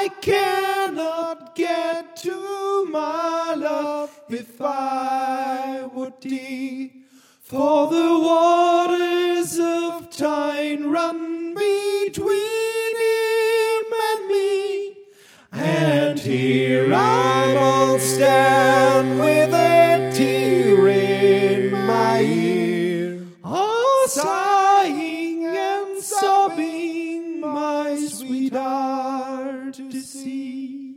I cannot get to my love if I would thee. For the waters of time run between him and me. And here I will stand with a tear in my ear, all sighing and sobbing my sweetheart to see.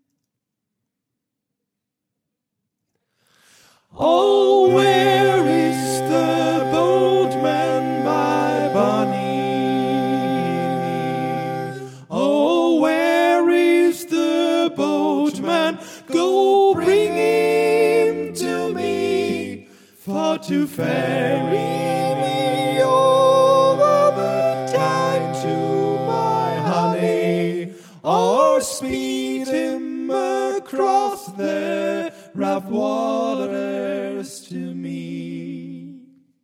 Oh, where is the boatman, my Bonnie? Oh, where is the boatman? Go bring him to me, for to ferry me over the tide to my honey, or speed him across the rough waters to me.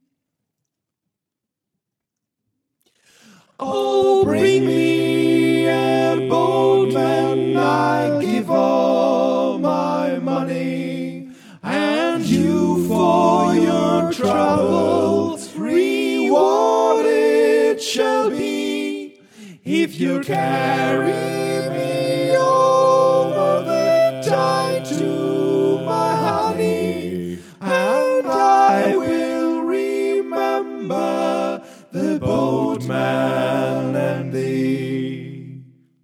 Oh, bring me a boatman, I give all my money, and you for your troubles rewarded shall be, if you carry me over the tide to my honey, and I will remember the boatman and thee.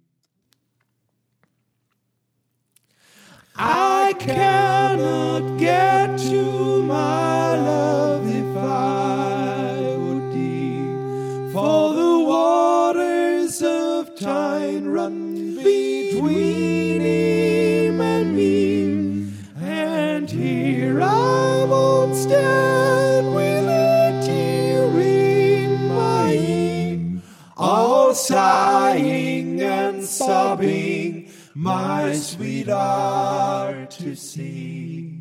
I cannot get to my love if I would thee, for the waters of time run between him and me. And here I won't stand with a tear in my ear, all sighing and sobbing my sweetheart to see.